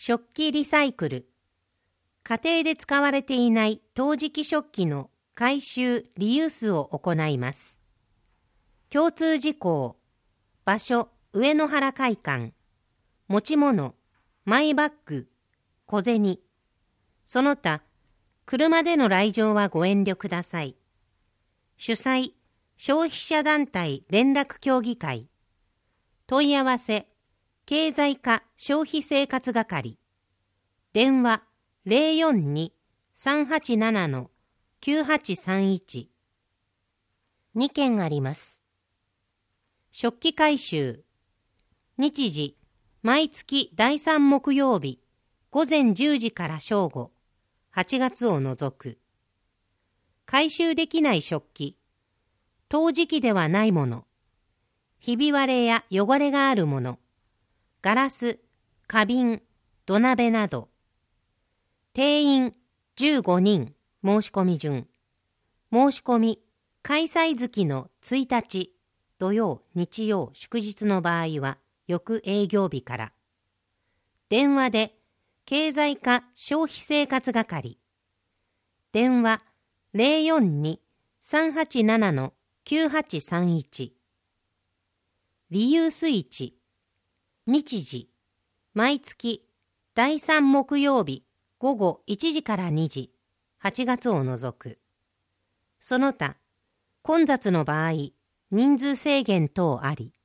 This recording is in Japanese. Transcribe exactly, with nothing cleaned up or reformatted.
食器リサイクル。家庭で使われていない陶磁器食器の回収・リユースを行います。共通事項。場所、上野原会館。持ち物、マイバッグ、小銭。その他、車での来場はご遠慮ください。主催、消費者団体連絡協議会。問い合わせ、経済課消費生活係。電話 ゼロよんに さんはちなな きゅうはちさんいち。にけんあります。食器回収。日時、毎月だいさん木曜日、ごぜんじゅうじから正午、はちがつを除く。回収できない食器。陶磁器ではないもの。ひび割れや汚れがあるもの。ガラス、花瓶、土鍋など。定員じゅうごにん、申し込み順。申し込み、開催月のついたち、土曜、日曜、祝日の場合は、翌営業日から。電話で、経済課消費生活係。電話 ゼロよんに さんはちなな きゅうはちさんいち。リユース市。日時、毎月だいさん木曜日午後いちじからにじ、はちがつを除く。その他、混雑の場合、人数制限等あり。